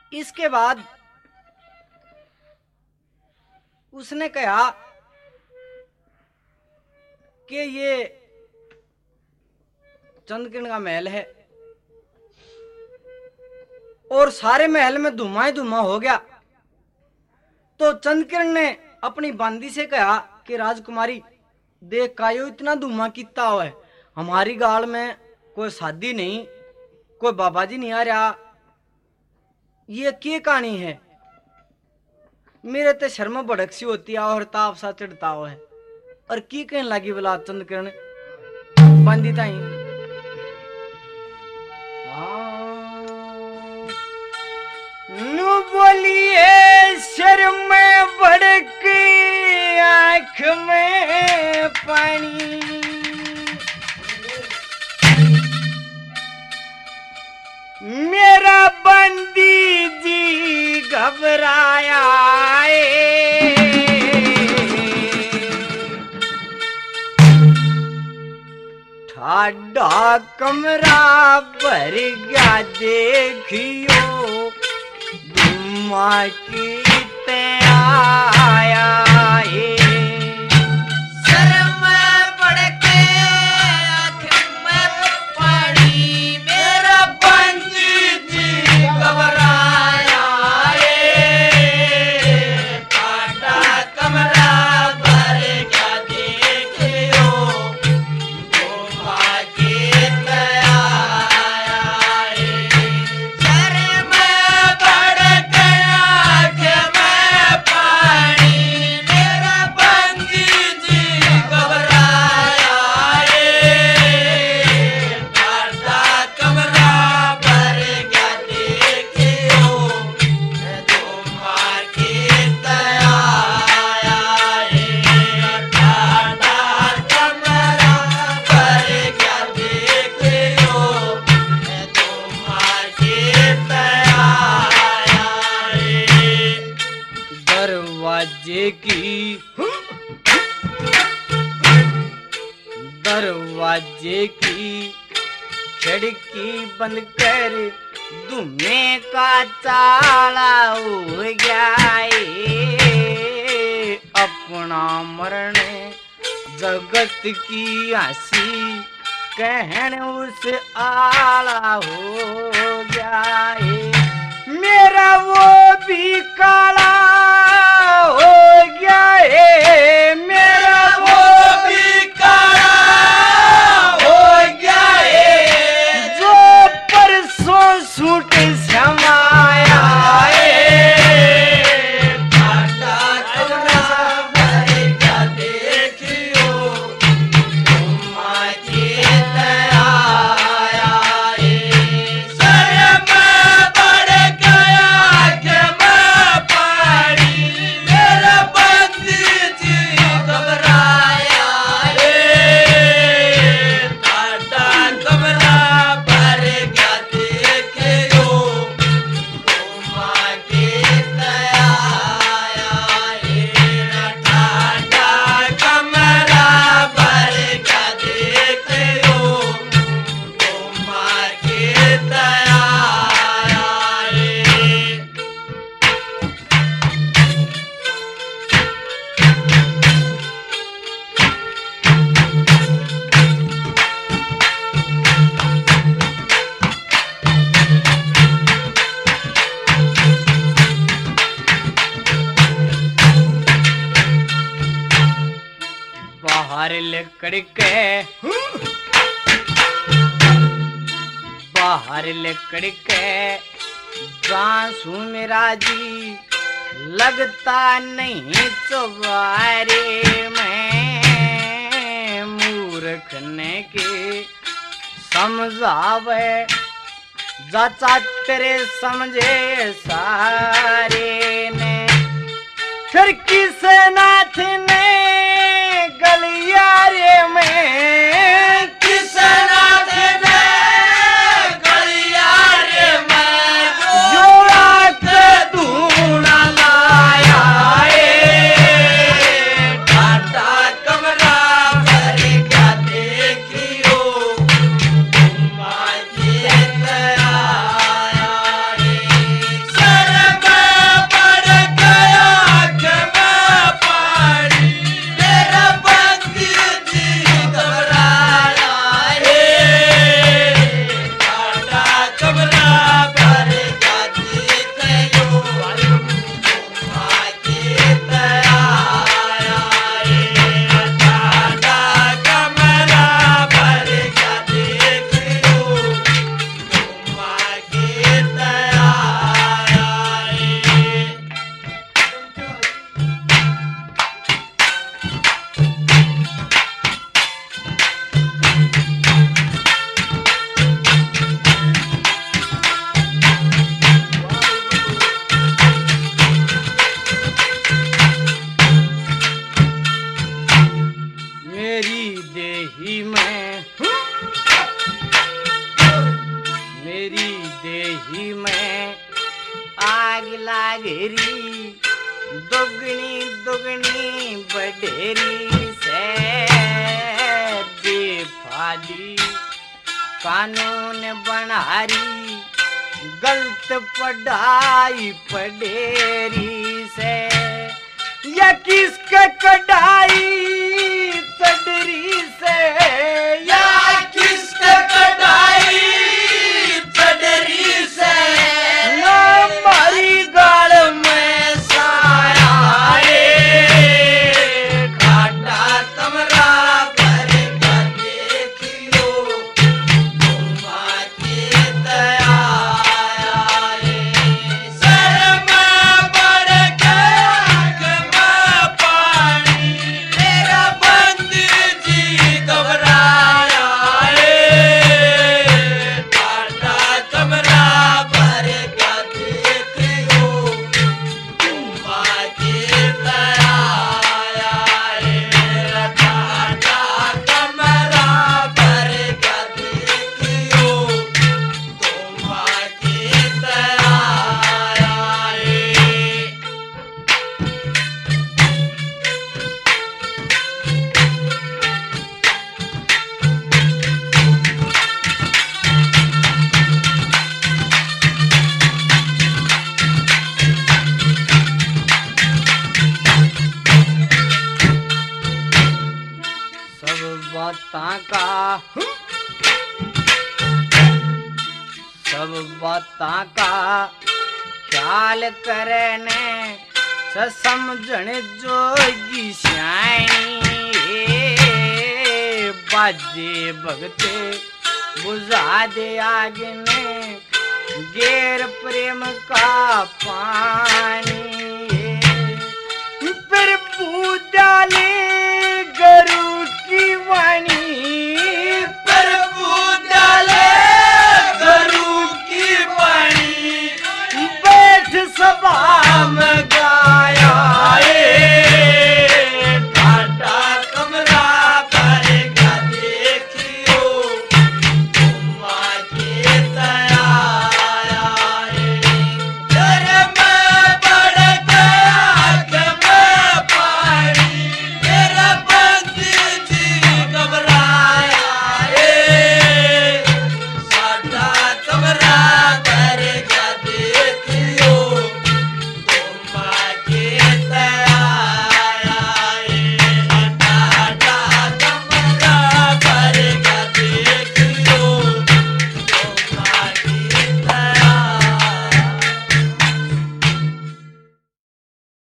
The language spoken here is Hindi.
इसके बाद उसने कहा कि ये चंद्रकिरण का महल है और सारे महल में धुआं ही धुआं हो गया। तो चंद्रकिरण ने अपनी बांदी से कहा कि राजकुमारी देख कायो इतना धुआं कितना हो है, हमारी गाल में कोई शादी नहीं, कोई बाबा जी नहीं आ रहा, ये क्या कहानी है। मेरे ते शर्म भड़क सी होती है और ताप सा चढ़ता हो है। और की कहने लगी बोला चंद्रकिरण बांदी ताई नु बोलिए शर्म भड़क आंख में पानी, मेरा बंदी जी घबराया ठाडा कमरा भर गया देखियो धुआं की आया शर्म भड़के आँख में पानी, मेरा बंदी जी घबराया ठाडा कमरा भर गया देखियो धुआं की आया शर्म भड़के आँख में पानी, मेरा बंदी जी घबराया ठाडा कमरा भर गया देखियो धुआं की आया ठाडा कमरा भर गया देखियो धुआं की आया। दरवाजे की खिड़की बंद कर धुएं का ताला हो गया अपना मरण जगत की हंसी कहने उस आला हो गया मेरा वो भी काला हो गया है, मेरा वो भी काला हो गया है, जो परसों सूट समाया ठाडा कमरा भर गया देखियो धुआं की आया शर्म भड़क आँख में पानी, मेरा बंदी जी घबराया ठाडा कमरा भर गया देखियो धुआं की आया ठाडा कमरा भर गया देखियो धुआं की आया। बाहर लकड़ के बाहर लकड़ के बांसु मेरा जी लगता नहीं चुबारे में मूर्ख ने के समझावे जाचा तेरे समझे सारे ने फिर किस नाथ ने गलियारे में किस नाथ ने गलियारे में जोड़ा के ढूंढा लाया ठाडा कमरा भर गया देखियो धुआं की आया जी में आग लाग री, दुगनी दुगनी बडेरी से बेफादी कानून बनारी, गलत पढ़ाई पढ़ेरी से या किसके कढ़ाई चढ़री से, या किसके कढ़ाई चढ़री से, ना मारी गाल में साया रे, घाटा कमरा भर का देखियो, घुमा के दया रे, सर में बढ़ के आँख में पानी, मेरा बंदी जी घबराया रे, घाटा कमरा भर का देखियो, घुमा के दया रे, घाटा कमरा भर का देखियो, घुमा के दया रे। सब बातां का सब बातां का ख्याल करने से समझण जोगी श्याणी, बाजे भगते बुझा दे आग ने गैर प्रेम का पानी,